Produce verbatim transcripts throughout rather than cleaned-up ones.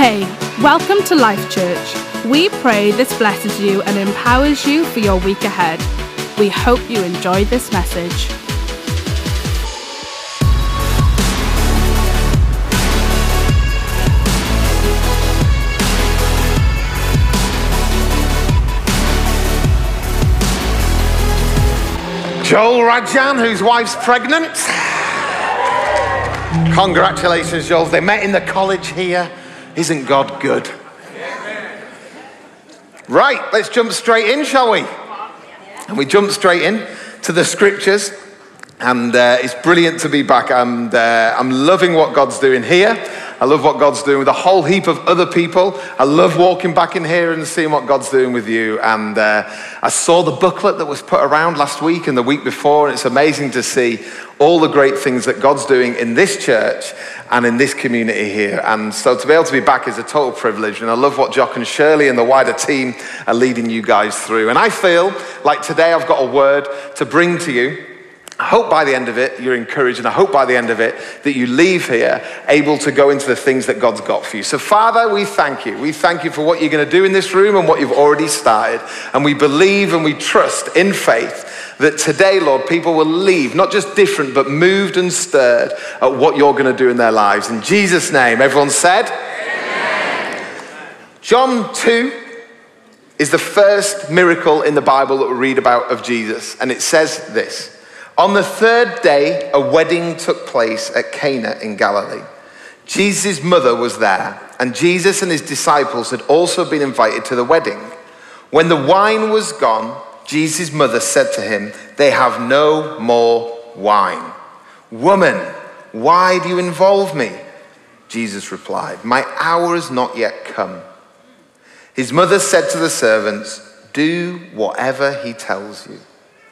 Hey, welcome to Life Church. We pray this blesses you and empowers you for your week ahead. We hope you enjoyed this message. Joel Rajan, whose wife's pregnant. Congratulations, Joel. They met in the college here. Isn't God good? Right, let's jump straight in, shall we? And we jump straight in to the scriptures. And uh, it's brilliant to be back. And uh, I'm loving what God's doing here. I love what God's doing with a whole heap of other people. I love walking back in here and seeing what God's doing with you. And uh, I saw the booklet that was put around last week and the week before, and it's amazing to see all the great things that God's doing in this church and in this community here. And so to be able to be back is a total privilege. And I love what Jock and Shirley and the wider team are leading you guys through. And I feel like today I've got a word to bring to you. I hope by the end of it, you're encouraged, and I hope by the end of it that you leave here able to go into the things that God's got for you. So Father, we thank you. We thank you for what you're going to do in this room and what you've already started. And we believe and we trust in faith that today, Lord, people will leave, not just different, but moved and stirred at what you're going to do in their lives. In Jesus' name, everyone said, Amen. John two is the first miracle in the Bible that we read about of Jesus. And it says this: on the third day, a wedding took place at Cana in Galilee. Jesus' mother was there, and Jesus and his disciples had also been invited to the wedding. When the wine was gone, Jesus' mother said to him, "They have no more wine." "Woman, why do you involve me?" Jesus replied, "My hour has not yet come." His mother said to the servants, "Do whatever he tells you."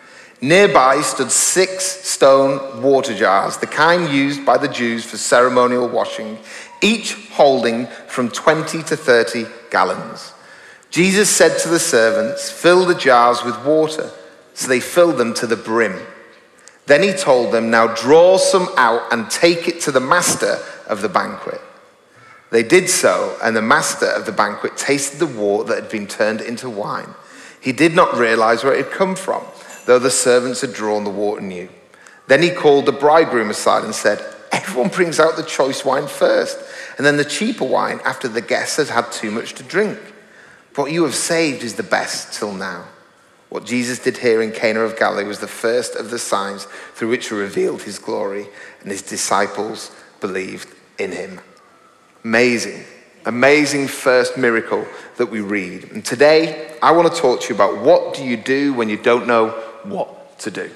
Nearby stood six stone water jars, the kind used by the Jews for ceremonial washing, each holding from twenty to thirty gallons. Jesus said to the servants, "Fill the jars with water." So they filled them to the brim. Then he told them, "Now draw some out and take it to the master of the banquet." They did so, and the master of the banquet tasted the water that had been turned into wine. He did not realize where it had come from, though the servants had drawn the water new. Then he called the bridegroom aside and said, "Everyone brings out the choice wine first, and then the cheaper wine after the guest has had too much to drink. But what you have saved is the best till now." What Jesus did here in Cana of Galilee was the first of the signs through which he revealed his glory, and his disciples believed in him. Amazing, amazing first miracle that we read. And today, I want to talk to you about what do you do when you don't know what to do.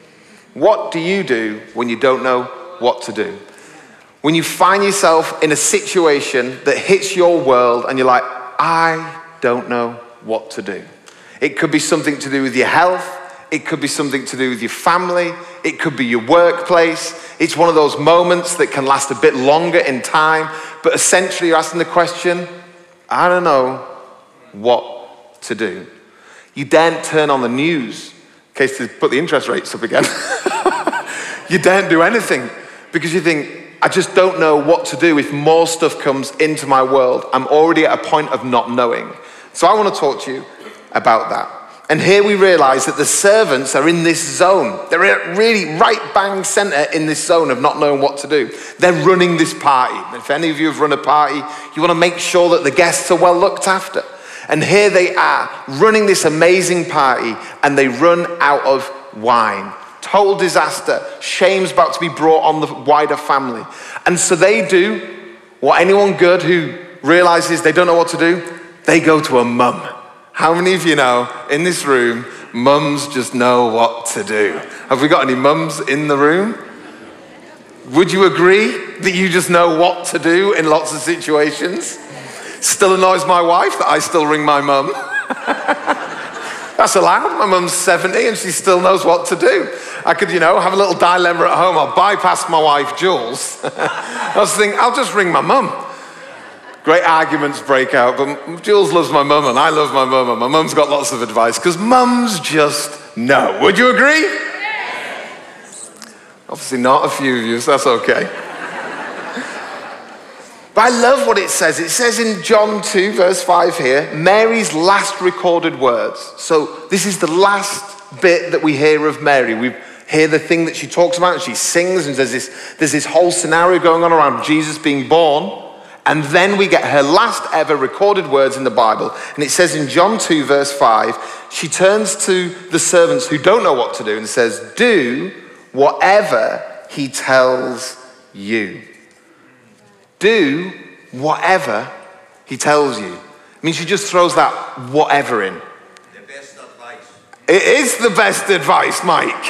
What do you do when you don't know what to do? When you find yourself in a situation that hits your world and you're like, I don't know what to do. It could be something to do with your health. It could be something to do with your family. It could be your workplace. It's one of those moments that can last a bit longer in time, but essentially you're asking the question, I don't know what to do. You daren't turn on the news in case they put the interest rates up again. You daren't do anything because you think, I just don't know what to do if more stuff comes into my world. I'm already at a point of not knowing. So I want to talk to you about that. And here we realize that the servants are in this zone. They're really right bang center in this zone of not knowing what to do. They're running this party. If any of you have run a party, you want to make sure that the guests are well looked after. And here they are running this amazing party, and they run out of wine. Total disaster. Shame's about to be brought on the wider family. And so they do what anyone good who realizes they don't know what to do, they go to a mum. How many of you know, in this room, mums just know what to do? Have we got any mums in the room? Would you agree that you just know what to do in lots of situations? Still annoys my wife that I still ring my mum. That's allowed. My mum's seventy and she still knows what to do. I could, you know, have a little dilemma at home. I'll bypass my wife, Jules. I was thinking, I'll just ring my mum. Great arguments break out, but Jules loves my mum and I love my mum, and my mum's got lots of advice because mums just know. Would you agree? Yes. Obviously not a few of you, so that's okay. But I love what it says. It says in John two, verse five here, Mary's last recorded words. So this is the last bit that we hear of Mary. We hear the thing that she talks about, and she sings, and there's this, there's this whole scenario going on around Jesus being born. And then we get her last ever recorded words in the Bible. And it says in John two, verse five, she turns to the servants who don't know what to do and says, do whatever he tells you. Do whatever he tells you. I mean, she just throws that whatever in. The best advice. It is the best advice, Mike.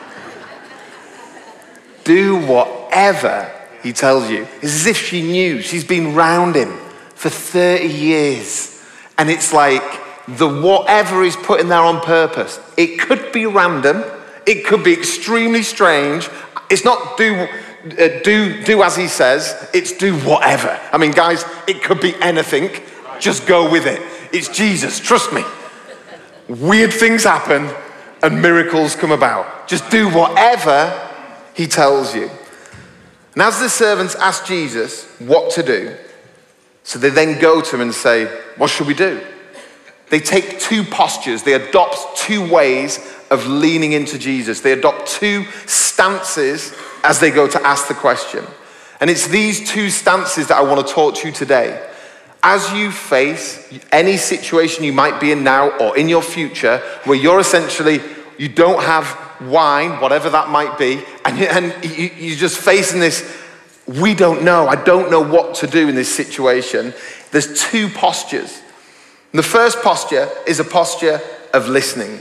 Do whatever he tells you. It's as if she knew. She's been round him for thirty years. And it's like the whatever is put in there on purpose. It could be random. It could be extremely strange. It's not do, uh, do, do as he says. It's do whatever. I mean, guys, it could be anything. Just go with it. It's Jesus. Trust me. Weird things happen and miracles come about. Just do whatever he tells you. And as the servants ask Jesus what to do, so they then go to him and say, what should we do? They take two postures. They adopt two ways of leaning into Jesus. They adopt two stances as they go to ask the question. And it's these two stances that I want to talk to you today. As you face any situation you might be in now or in your future where you're essentially, you don't have wine, whatever that might be, and, and you, you're just facing this, we don't know, I don't know what to do in this situation. There's two postures. And the first posture is a posture of listening.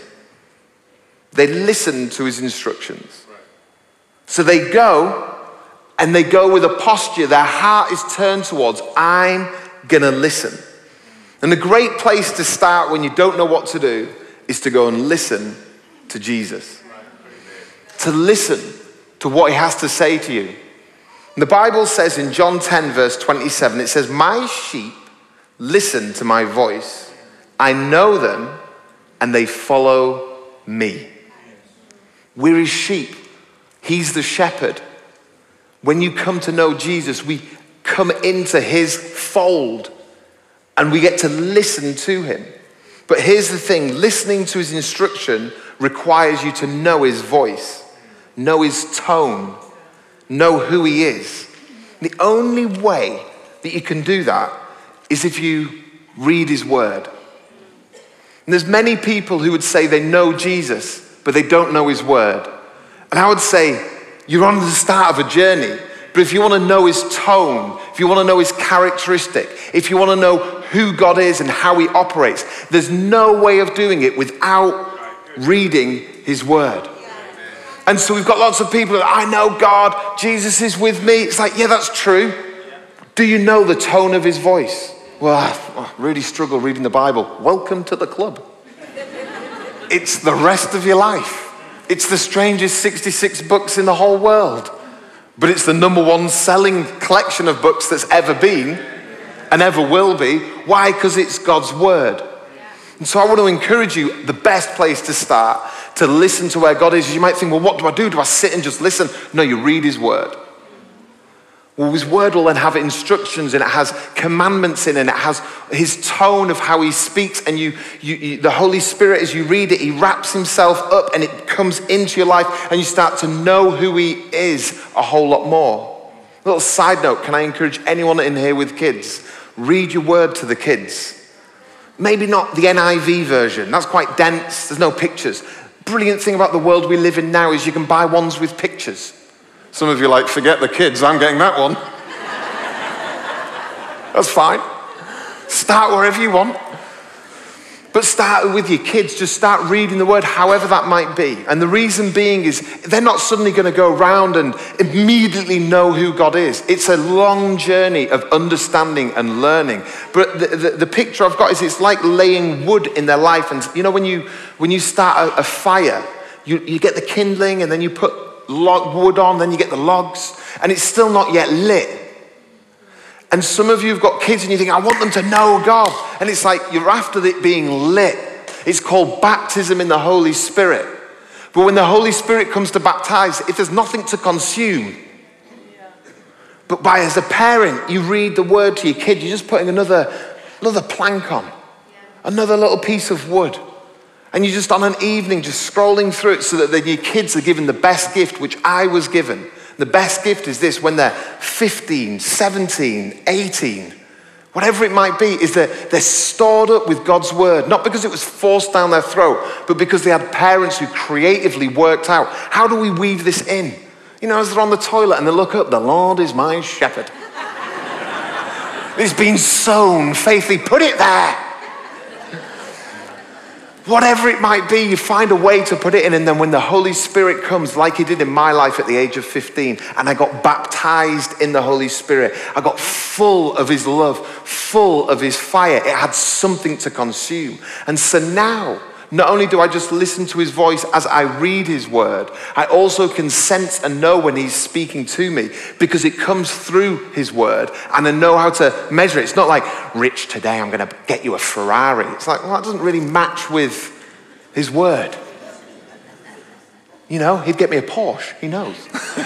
They listen to his instructions. So they go, and they go with a posture, their heart is turned towards, I'm gonna listen. And a great place to start when you don't know what to do is to go and listen to Jesus. To listen to what he has to say to you. And the Bible says in John ten, verse twenty-seven, it says, my sheep listen to my voice. I know them and they follow me. We're his sheep. He's the shepherd. When you come to know Jesus, we come into his fold and we get to listen to him. But here's the thing, listening to his instruction requires you to know his voice, know his tone, know who he is. The only way that you can do that is if you read his word. And there's many people who would say they know Jesus, but they don't know his word. And I would say, you're on the start of a journey. But if you want to know his tone, if you want to know his characteristic, if you want to know who God is and how he operates, there's no way of doing it without reading his word. And so we've got lots of people that, I know God, Jesus is with me. It's like, yeah, that's true. Do you know the tone of his voice? Well, I really struggle reading the Bible. Welcome to the club. It's the rest of your life. It's the strangest sixty-six books in the whole world. But it's the number one selling collection of books that's ever been and ever will be. Why? Because it's God's word. And so I want to encourage you, the best place to start to listen to where God is. You might think, well, what do I do? Do I sit and just listen? No, you read his word. Well, his word will then have instructions and it has commandments in it and it has his tone of how he speaks. And you, you, you, the Holy Spirit, as you read it, he wraps himself up and it comes into your life and you start to know who he is a whole lot more. A little side note, can I encourage anyone in here with kids? Read your word to the kids. Maybe not the N I V version. That's quite dense. There's no pictures. Brilliant thing about the world we live in now is you can buy ones with pictures. Some of you are like, forget the kids, I'm getting that one. That's fine. Start wherever you want. But start with your kids. Just start reading the word, however that might be. And the reason being is they're not suddenly going to go around and immediately know who God is. It's a long journey of understanding and learning. But the, the, the picture I've got is it's like laying wood in their life. And you know, when you, when you start a, a fire, you, you get the kindling and then you put log wood on, then you get the logs, and it's still not yet lit. And some of you have got kids and you think, I want them to know God. And it's like you're after it being lit. It's called baptism in the Holy Spirit. But when the Holy Spirit comes to baptize, if there's nothing to consume, But by as a parent, you read the word to your kid, you're just putting another, another plank on, another little piece of wood. And you're just on an evening just scrolling through it so that then your kids are given the best gift, which I was given. The best gift is this: when they're fifteen, seventeen, eighteen, whatever it might be, is that they're stored up with God's word, not because it was forced down their throat, but because they had parents who creatively worked out, how do we weave this in? You know, as they're on the toilet and they look up, the Lord is my shepherd. It's been sown faithfully, put it there. Whatever it might be, you find a way to put it in, and then when the Holy Spirit comes, like he did in my life at the age of fifteen, and I got baptized in the Holy Spirit, I got full of his love, full of his fire. It had something to consume. And so now, not only do I just listen to his voice as I read his word, I also can sense and know when he's speaking to me, because it comes through his word and I know how to measure it. It's not like, Rich, today I'm going to get you a Ferrari. It's like, well, that doesn't really match with his word. You know, he'd get me a Porsche, he knows.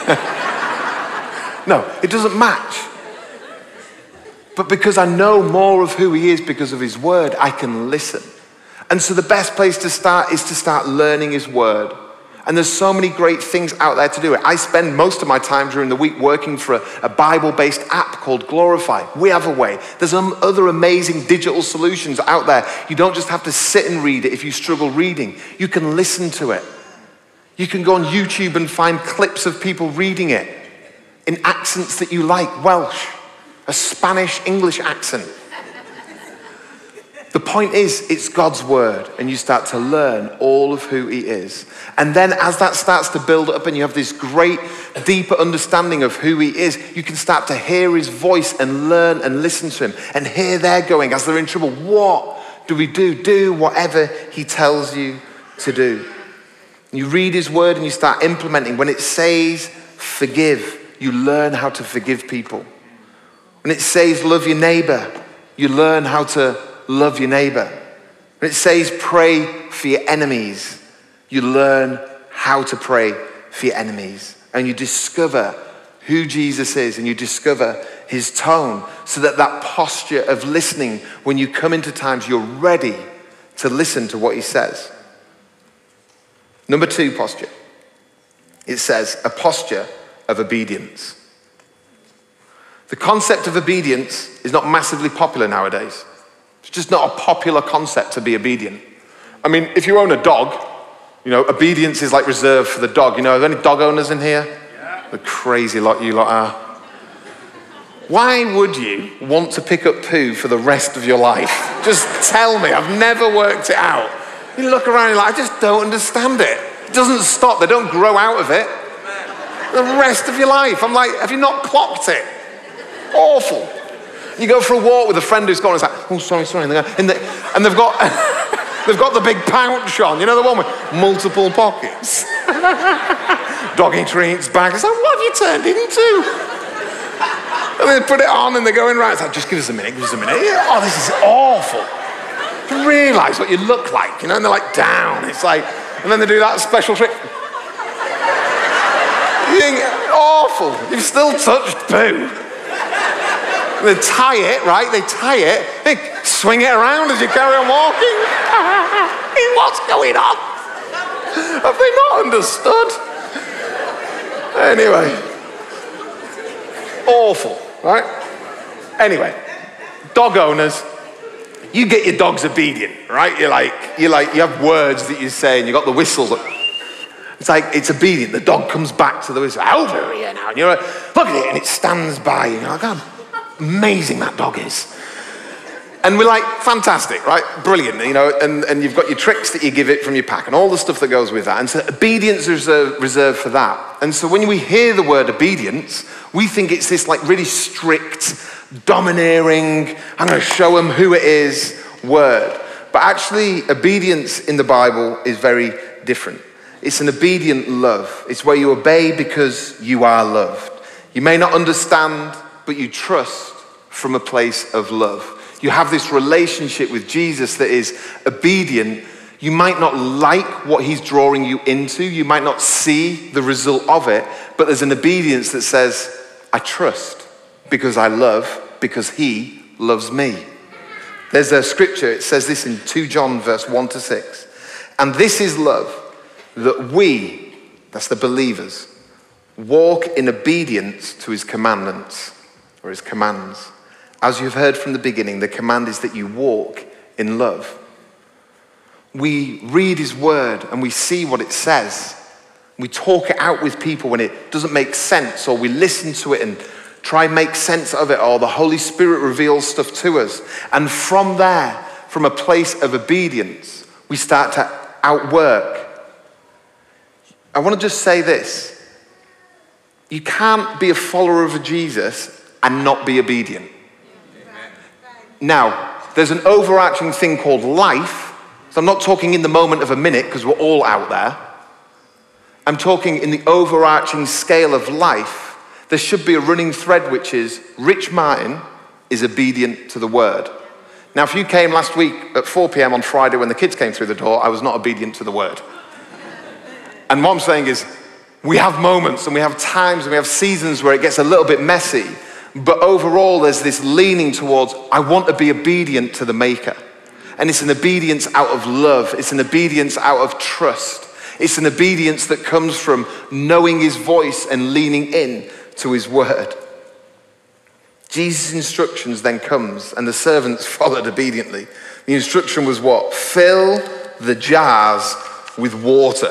No, it doesn't match. But because I know more of who he is because of his word, I can listen. And so the best place to start is to start learning his word. And there's so many great things out there to do it. I spend most of my time during the week working for a, a Bible-based app called Glorify. We have a way. There's some other amazing digital solutions out there. You don't just have to sit and read it if you struggle reading. You can listen to it. You can go on YouTube and find clips of people reading it in accents that you like. Welsh, a Spanish English accent. The point is, it's God's word, and you start to learn all of who he is. And then as that starts to build up and you have this great, deeper understanding of who he is, you can start to hear his voice and learn and listen to him. And here they're going, as they're in trouble, what do we do? Do whatever he tells you to do. You read his word and you start implementing. When it says forgive, you learn how to forgive people. When it says love your neighbor, you learn how to love your neighbor. When it says pray for your enemies, you learn how to pray for your enemies. And you discover who Jesus is, and you discover his tone, so that that posture of listening, when you come into times, you're ready to listen to what he says. Number two posture. It says a posture of obedience. The concept of obedience is not massively popular nowadays. It's just not a popular concept to be obedient. I mean, if you own a dog, you know, obedience is like reserved for the dog. You know, are there any dog owners in here? Yeah. The crazy lot you lot are. Why would you want to pick up poo for the rest of your life? Just tell me. I've never worked it out. You look around and you're like, I just don't understand it. It doesn't stop. They don't grow out of it. The rest of your life. I'm like, have you not clocked it? Awful. You go for a walk with a friend who's gone, and it's like, oh, sorry, sorry. And, they go, and, they, and they've got they've got the big pouch on, you know, the one with multiple pockets. Doggy treats, bag. It's like, what have you turned into? And they put it on and they go in, right, it's like, just give us a minute, give us a minute. Oh, this is awful. You realise what you look like, you know, and they're like down. It's like, and then they do that special trick. You think, awful. You've still touched poo. They tie it, right? They tie it. They swing it around as you carry on walking. What's going on? Have they not understood? Anyway. Awful, right? Anyway. Dog owners, you get your dogs obedient, right? You're like, you're like, you have words that you say and you got the whistle. It's like, it's obedient. The dog comes back to the whistle. Over here now. And you're like, look at it. And it stands by you. And you're like, oh, amazing that dog is. And we're like, fantastic, right? Brilliant, you know, and, and you've got your tricks that you give it from your pack and all the stuff that goes with that. And so obedience is reserved, reserved for that. And so when we hear the word obedience, we think it's this like really strict, domineering, I'm going to show them who it is word. But actually, obedience in the Bible is very different. It's an obedient love. It's where you obey because you are loved. You may not understand, but you trust from a place of love. You have this relationship with Jesus that is obedient. You might not like what he's drawing you into. You might not see the result of it, but there's an obedience that says, I trust. because I love, because he loves me. There's a scripture, it says this in Second John verse one to six. And this is love, that we, that's the believers, walk in obedience to his commandments, or his commands. As you've heard from the beginning, the command is that you walk in love. We read his word and we see what it says. We talk it out with people when it doesn't make sense, or we listen to it and try and make sense of it, or the Holy Spirit reveals stuff to us. And from there, from a place of obedience, we start to outwork. I want to just say this. You can't be a follower of Jesus and not be obedient. Amen. Now, there's an overarching thing called life. So I'm not talking in the moment of a minute, because we're all out there. I'm talking in the overarching scale of life. There should be a running thread, which is Rich Martin is obedient to the word. Now, if you came last week at four p.m. on Friday when the kids came through the door, I was not obedient to the word. And what I'm saying is, we have moments and we have times and we have seasons where it gets a little bit messy. But overall, there's this leaning towards, I want to be obedient to the Maker. And it's an obedience out of love. It's an obedience out of trust. It's an obedience that comes from knowing his voice and leaning in to his word. Jesus' instructions then comes, and the servants followed obediently. The instruction was what? Fill the jars with water.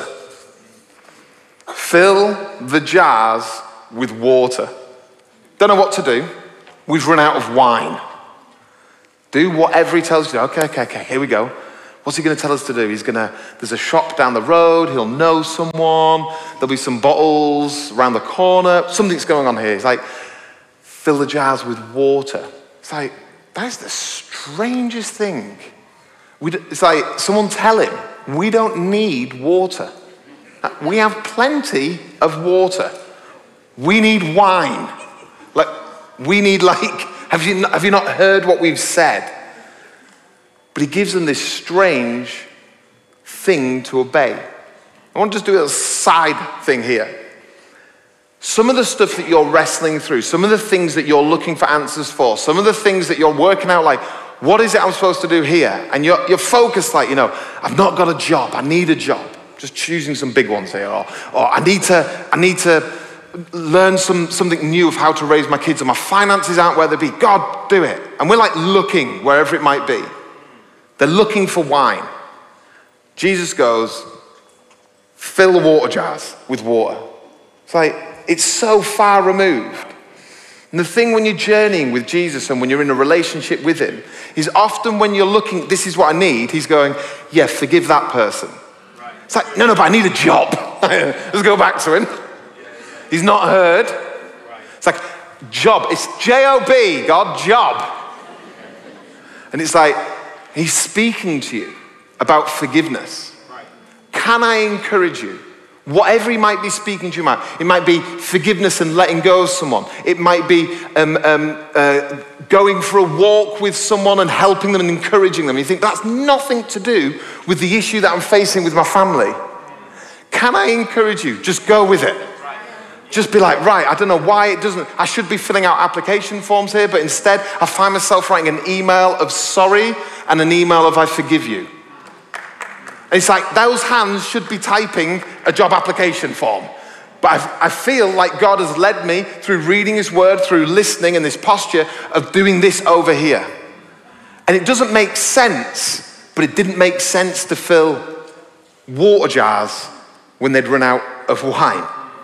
Fill the jars with water. Don't know what to do. We've run out of wine. Do whatever he tells you to do. Okay, okay, okay, here we go. What's he going to tell us to do? He's going to, there's a shop down the road. He'll know someone. There'll be some bottles around the corner. Something's going on here. He's like, fill the jars with water. It's like, that's the strangest thing. We, it's like, someone tell him, we don't need water. We have plenty of water. We need wine. Like, we need like, have you, have you not heard what we've said? But he gives them this strange thing to obey. I want to just do a side thing here. Some of the stuff that you're wrestling through, some of the things that you're looking for answers for, some of the things that you're working out like, what is it I'm supposed to do here? And you're, you're focused like, you know, I've not got a job, I need a job. Just choosing some big ones here. Or, or I need to, I need to learn some, something new of how to raise my kids, and my finances aren't where they be. God, do it. And we're like looking wherever it might be. They're looking for wine. Jesus goes, fill the water jars with water. It's like, it's so far removed. And the thing when you're journeying with Jesus and when you're in a relationship with him, is often when you're looking, this is what I need, he's going, yeah, forgive that person. Right. It's like, no, no, but I need a job. Let's go back to him. Yeah, yeah. He's not heard. Right. It's like, job. It's J O B, God, job. And it's like, he's speaking to you about forgiveness. Right. Can I encourage you? Whatever he might be speaking to you about, it might be forgiveness and letting go of someone. It might be um, um, uh, going for a walk with someone and helping them and encouraging them. You think, that's nothing to do with the issue that I'm facing with my family. Can I encourage you? Just go with it. Just be like, right, I don't know why it doesn't, I should be filling out application forms here, but instead I find myself writing an email of sorry and an email of I forgive you. And it's like those hands should be typing a job application form. But I've, I feel like God has led me through reading his word, through listening, and this posture of doing this over here. And it doesn't make sense, but it didn't make sense to fill water jars when they'd run out of wine.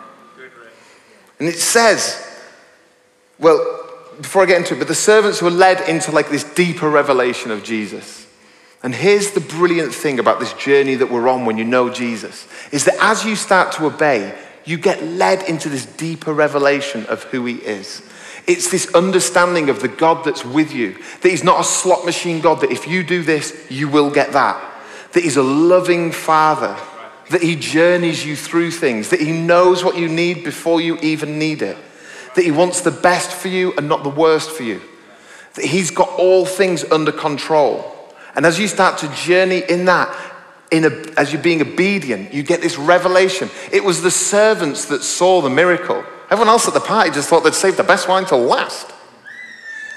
And it says, well, before I get into it, but the servants were led into like this deeper revelation of Jesus. And here's the brilliant thing about this journey that we're on when you know Jesus, is that as you start to obey, you get led into this deeper revelation of who he is. It's this understanding of the God that's with you, that he's not a slot machine God, that if you do this, you will get that. That he's a loving father, that he journeys you through things, that he knows what you need before you even need it, that he wants the best for you and not the worst for you, that he's got all things under control. And as you start to journey in that, in a, as you're being obedient, you get this revelation. It was the servants that saw the miracle. Everyone else at the party just thought they'd save the best wine till last.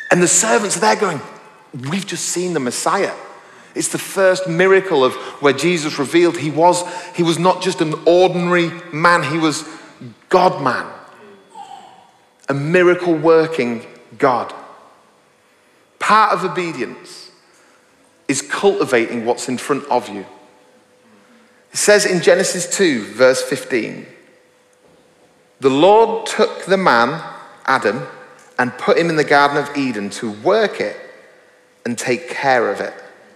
And the servants are there going, we've just seen the Messiah. It's the first miracle of where Jesus revealed he was, he was not just an ordinary man, he was God-man. A miracle-working God. Part of obedience is cultivating what's in front of you. It says in Genesis two, verse fifteen, the Lord took the man, Adam, and put him in the Garden of Eden to work it and take care of it.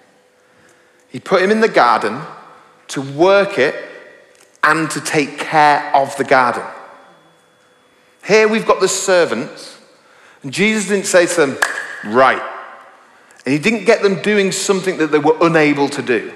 He put him in the garden to work it and to take care of the garden. Here we've got the servants, and Jesus didn't say to them, right. And he didn't get them doing something that they were unable to do.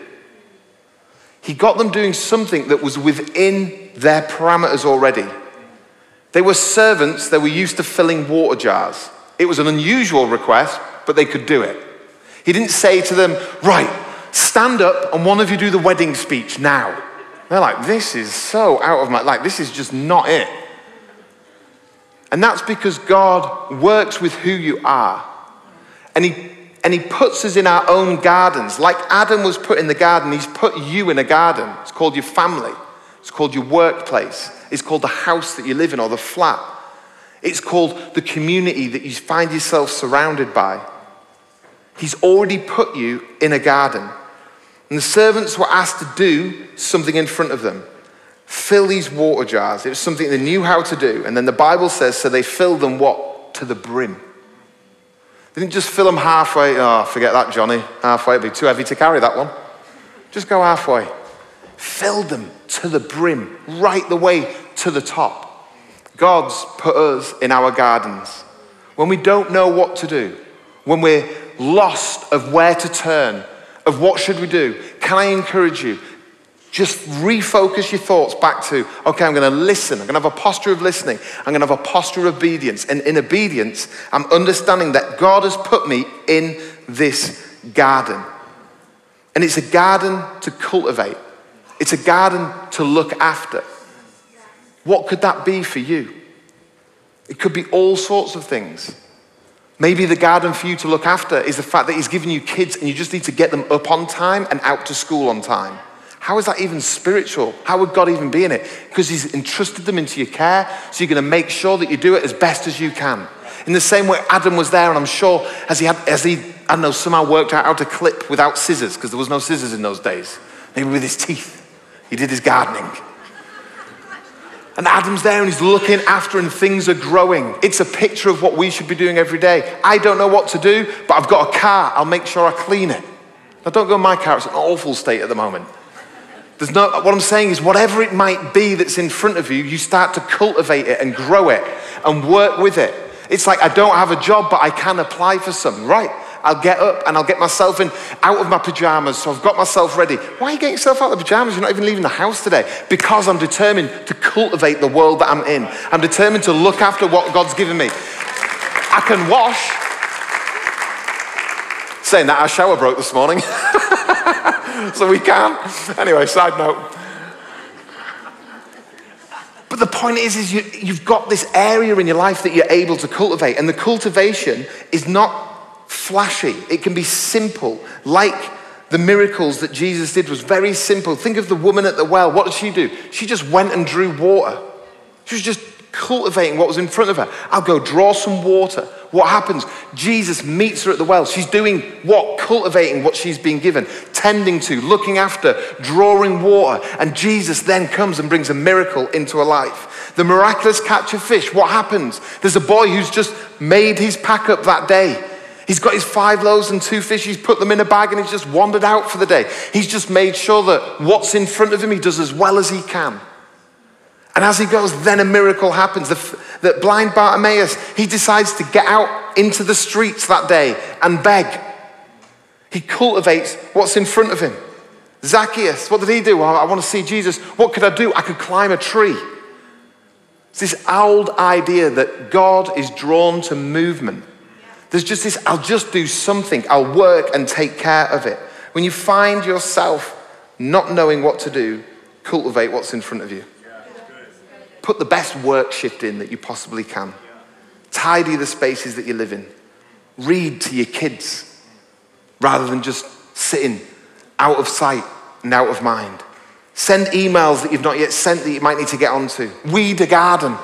He got them doing something that was within their parameters already. They were servants, they were used to filling water jars. It was an unusual request, but they could do it. He didn't say to them, right, stand up and one of you do the wedding speech now. They're like, this is so out of my, like, this is just not it. And that's because God works with who you are. And he, and he puts us in our own gardens. Like Adam was put in the garden, he's put you in a garden. It's called your family. It's called your workplace. It's called the house that you live in or the flat. It's called the community that you find yourself surrounded by. He's already put you in a garden. And the servants were asked to do something in front of them. Fill these water jars. It was something they knew how to do. And then the Bible says, so they filled them what? To the brim. They didn't just fill them halfway. Oh, forget that, Johnny. Halfway, it'd be too heavy to carry that one. Just go halfway. Filled them to the brim, right the way to the top. God's put us in our gardens. When we don't know what to do, when we're lost of where to turn, of what should we do, can I encourage you, just refocus your thoughts back to, okay, I'm going to listen. I'm going to have a posture of listening. I'm going to have a posture of obedience. And in obedience, I'm understanding that God has put me in this garden. And it's a garden to cultivate. It's a garden to look after. What could that be for you? It could be all sorts of things. Maybe the garden for you to look after is the fact that he's given you kids and you just need to get them up on time and out to school on time. How is that even spiritual? How would God even be in it? Because he's entrusted them into your care, so you're going to make sure that you do it as best as you can. In the same way Adam was there, and I'm sure as he had, as he, I don't know, somehow worked out how to clip without scissors, because there was no scissors in those days. Maybe with his teeth. He did his gardening. And Adam's there and he's looking after and things are growing. It's a picture of what we should be doing every day. I don't know what to do, but I've got a car. I'll make sure I clean it. Now don't go in my car. It's an awful state at the moment. There's no, what I'm saying is whatever it might be that's in front of you, you start to cultivate it and grow it and work with it. It's like I don't have a job, but I can apply for some. Right. I'll get up and I'll get myself in out of my pajamas, so I've got myself ready. Why are you getting yourself out of the pajamas? You're not even leaving the house today. Because I'm determined to cultivate the world that I'm in. I'm determined to look after what God's given me. I can wash. Saying that, our shower broke this morning. So we can't. Anyway, side note. But the point is, is you, you've got this area in your life that you're able to cultivate. And the cultivation is not flashy. It can be simple. Like the miracles that Jesus did was very simple. Think of the woman at the well. What did she do? She just went and drew water. She was just cultivating what was in front of her. I'll go draw some water. What happens? Jesus meets her at the well. She's doing what? Cultivating what she's been given, tending to, looking after, drawing water. And Jesus then comes and brings a miracle into her life. The miraculous catch of fish. What happens? There's a boy who's just made his pack up that day. He's got his five loaves and two fish. He's put them in a bag and he's just wandered out for the day. He's just made sure that what's in front of him, he does as well as he can. And as he goes, then a miracle happens. The, that blind Bartimaeus, he decides to get out into the streets that day and beg. He cultivates what's in front of him. Zacchaeus, what did he do? Well, I want to see Jesus. What could I do? I could climb a tree. It's this old idea that God is drawn to movement. There's just this, I'll just do something. I'll work and take care of it. When you find yourself not knowing what to do, cultivate what's in front of you. Put the best work shift in that you possibly can. Tidy the spaces that you live in. Read to your kids rather than just sitting out of sight and out of mind. Send emails that you've not yet sent that you might need to get onto. Weed a garden.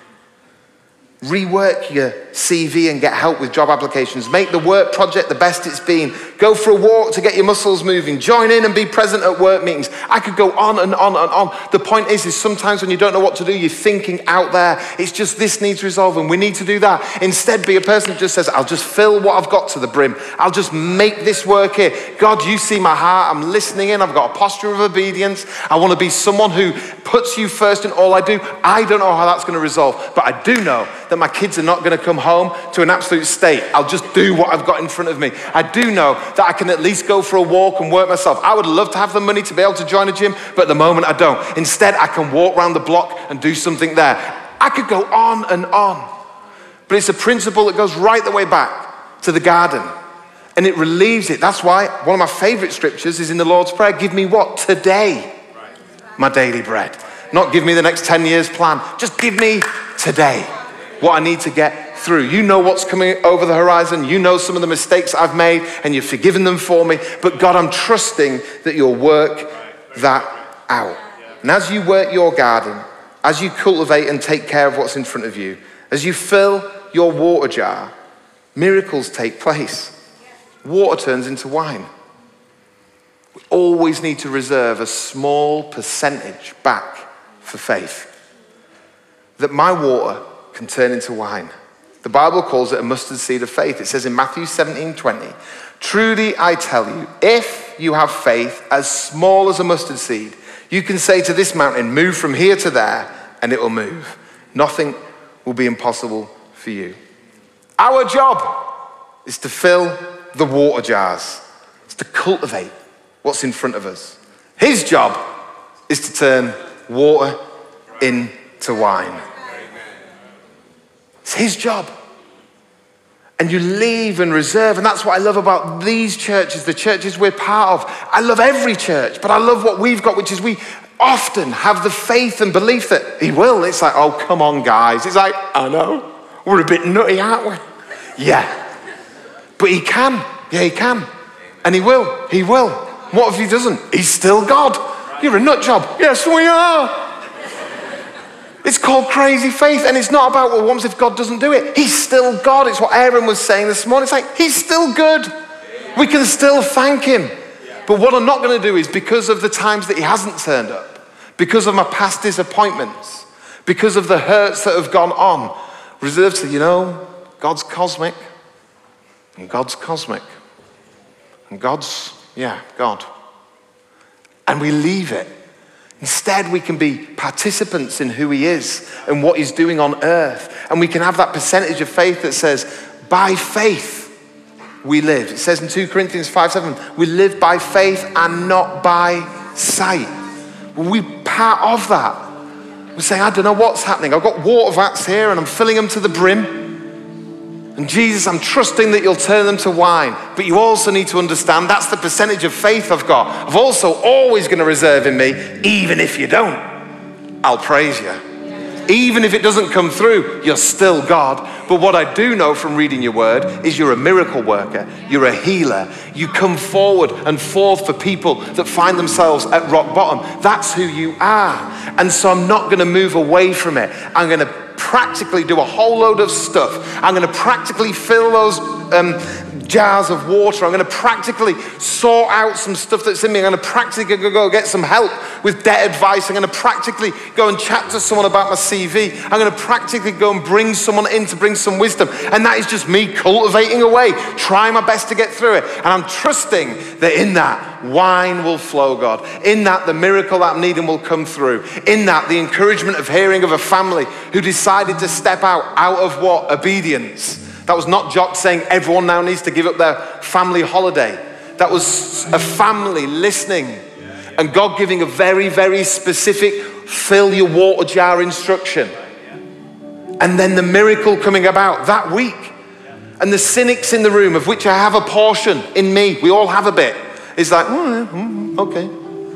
Rework your C V and get help with job applications. Make the work project the best it's been. Go for a walk to get your muscles moving. Join in and be present at work meetings. I could go on and on and on. The point is, is sometimes when you don't know what to do, you're thinking out there. It's just this needs resolving. We need to do that. Instead, be a person who just says, I'll just fill what I've got to the brim. I'll just make this work here. God, you see my heart. I'm listening in. I've got a posture of obedience. I want to be someone who puts you first in all I do. I don't know how that's going to resolve, but I do know that my kids are not going to come home to an absolute state. I'll just do what I've got in front of me. I do know that I can at least go for a walk and work myself. I would love to have the money to be able to join a gym, but at the moment I don't. Instead, I can walk around the block and do something there. I could go on and on. But it's a principle that goes right the way back to the garden. And it relieves it. That's why one of my favorite scriptures is in the Lord's Prayer. Give me what? Today, my daily bread. Not give me the next ten years plan. Just give me today what I need to get through. You know what's coming over the horizon. You know some of the mistakes I've made and you've forgiven them for me. But God, I'm trusting that you'll work that out. And as you work your garden, as you cultivate and take care of what's in front of you, as you fill your water jar, miracles take place. Water turns into wine. We always need to reserve a small percentage back for faith. That my water can turn into wine. The Bible calls it a mustard seed of faith. It says in Matthew seventeen twenty, truly I tell you, if you have faith as small as a mustard seed, you can say to this mountain, move from here to there, and it will move. Nothing will be impossible for you. Our job is to fill the water jars. It's to cultivate what's in front of us. His job is to turn water into wine. It's his job. And you leave and reserve. And that's what I love about these churches, the churches we're part of. I love every church, but I love what we've got, which is we often have the faith and belief that he will. It's like, oh, come on, guys. It's like, I know. We're a bit nutty, aren't we? Yeah. But he can. Yeah, he can. And he will. He will. What if he doesn't? He's still God. You're a nut job. Yes, we are. It's called crazy faith, and it's not about, well, what if God doesn't do it? He's still God. It's what Aaron was saying this morning. It's like, he's still good. We can still thank him. But what I'm not going to do is, because of the times that he hasn't turned up, because of my past disappointments, because of the hurts that have gone on, reserve to, you know, God's cosmic, and God's cosmic, and God's, yeah, God. And we leave it. Instead, we can be participants in who he is and what he's doing on earth. And we can have that percentage of faith that says, by faith we live. It says in Second Corinthians five seven, we live by faith and not by sight. Well, we're part of that. We're saying, I don't know what's happening. I've got water vats here and I'm filling them to the brim. And Jesus, I'm trusting that you'll turn them to wine. But you also need to understand that's the percentage of faith I've got. I've also always going to reserve in me, even if you don't, I'll praise you. Even if it doesn't come through, you're still God. But what I do know from reading your word is you're a miracle worker. You're a healer. You come forward and forth for people that find themselves at rock bottom. That's who you are. And so I'm not going to move away from it. I'm going to practically do a whole load of stuff. I'm going to practically fill those um, jars of water. I'm going to practically sort out some stuff that's in me. I'm going to practically go get some help with debt advice. I'm going to practically go and chat to someone about my C V. I'm going to practically go and bring someone in to bring some wisdom. And that is just me cultivating away, trying my best to get through it. And I'm trusting that in that, wine will flow, God. In that, the miracle that I'm needing will come through. In that, the encouragement of hearing of a family who decided to step out, out of what? Obedience. That was not Jock saying everyone now needs to give up their family holiday. That was a family listening and God giving a very, very specific fill your water jar instruction. And then the miracle coming about that week. And the cynics in the room, of which I have a portion in me, we all have a bit, is like, oh, okay.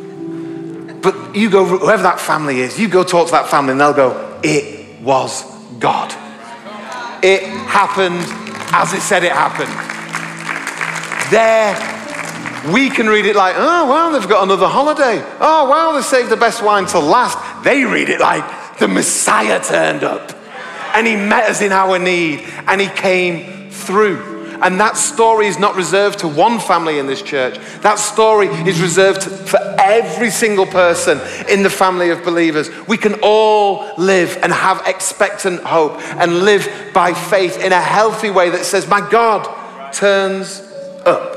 But you go, whoever that family is, you go talk to that family and they'll go, it was God. It happened as it said it happened. There, we can read it like, oh, well, they've got another holiday. Oh, well, they saved the best wine till last. They read it like the Messiah turned up and he met us in our need and he came through. And that story is not reserved to one family in this church. That story is reserved for every single person in the family of believers. We can all live and have expectant hope and live by faith in a healthy way that says, my God turns up.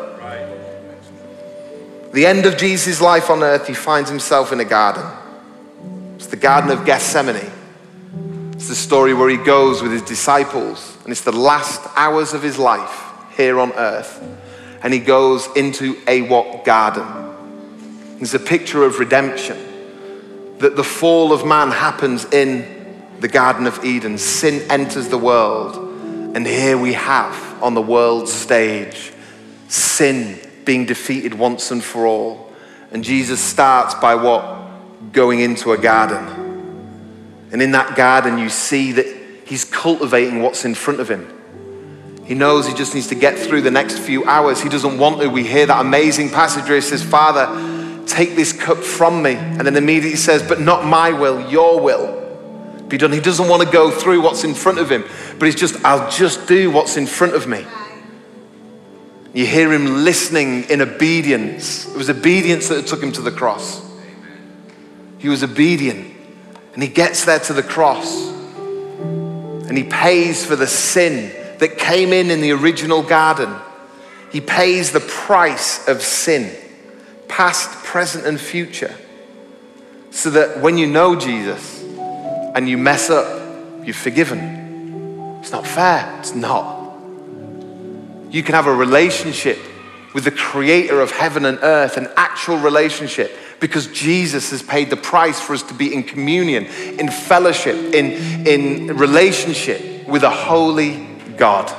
The end of Jesus' life on earth, he finds himself in a garden. It's the Garden of Gethsemane. It's the story where he goes with his disciples, and it's the last hours of his life here on earth. And he goes into a what? Garden. It's a picture of redemption. That the fall of man happens in the Garden of Eden. Sin enters the world. And here we have on the world stage, sin being defeated once and for all. And Jesus starts by what? Going into a garden. And in that garden you see that he's cultivating what's in front of him. He knows he just needs to get through the next few hours. He doesn't want to. We hear that amazing passage where he says, Father, take this cup from me. And then immediately says, but not my will, your will be done. He doesn't want to go through what's in front of him, but he's just, I'll just do what's in front of me. You hear him listening in obedience. It was obedience that took him to the cross. He was obedient. And he gets there to the cross. And he pays for the sin that came in in the original garden. He pays the price of sin, past, present, and future. So that when you know Jesus and you mess up, you're forgiven. It's not fair. It's not. You can have a relationship with the creator of heaven and earth, an actual relationship, because Jesus has paid the price for us to be in communion, in fellowship, in, in relationship with a holy God.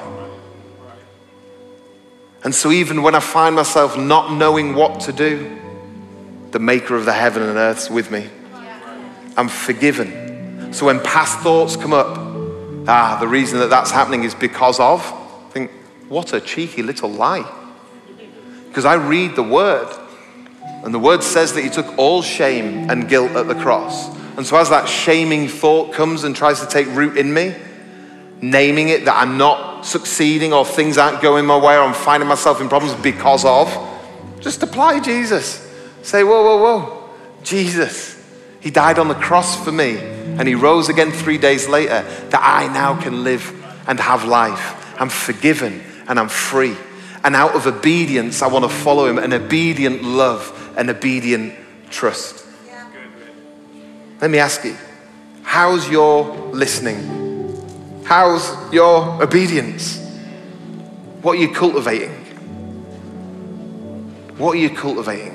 And so even when I find myself not knowing what to do, the maker of the heaven and earth's with me. I'm forgiven. So when past thoughts come up, ah, the reason that that's happening is because of, I think, what a cheeky little lie. Because I read the word, and the word says that he took all shame and guilt at the cross. And so as that shaming thought comes and tries to take root in me, naming it that I'm not succeeding or things aren't going my way or I'm finding myself in problems because of, just apply Jesus. Say, whoa, whoa, whoa, Jesus, he died on the cross for me and he rose again three days later that I now can live and have life. I'm forgiven and I'm free. And out of obedience, I want to follow him, an obedient love, an obedient trust. Yeah. Let me ask you, how's your listening? How's your obedience? What are you cultivating? What are you cultivating?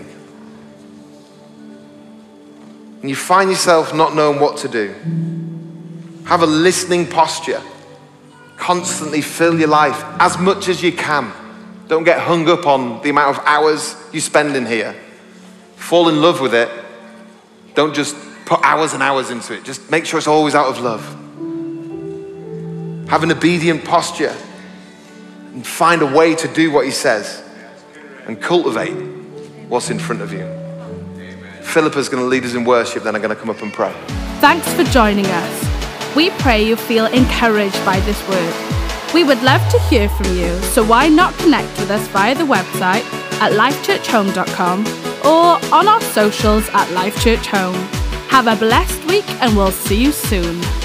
And you find yourself not knowing what to do. Have a listening posture. Constantly fill your life as much as you can. Don't get hung up on the amount of hours you spend in here. Fall in love with it. Don't just put hours and hours into it. Just make sure it's always out of love. Have an obedient posture and find a way to do what he says and cultivate what's in front of you. Philippa's going to lead us in worship, then I'm going to come up and pray. Thanks for joining us. We pray you feel encouraged by this word. We would love to hear from you, so why not connect with us via the website at life church home dot com or on our socials at Life Church Home. Have a blessed week and we'll see you soon.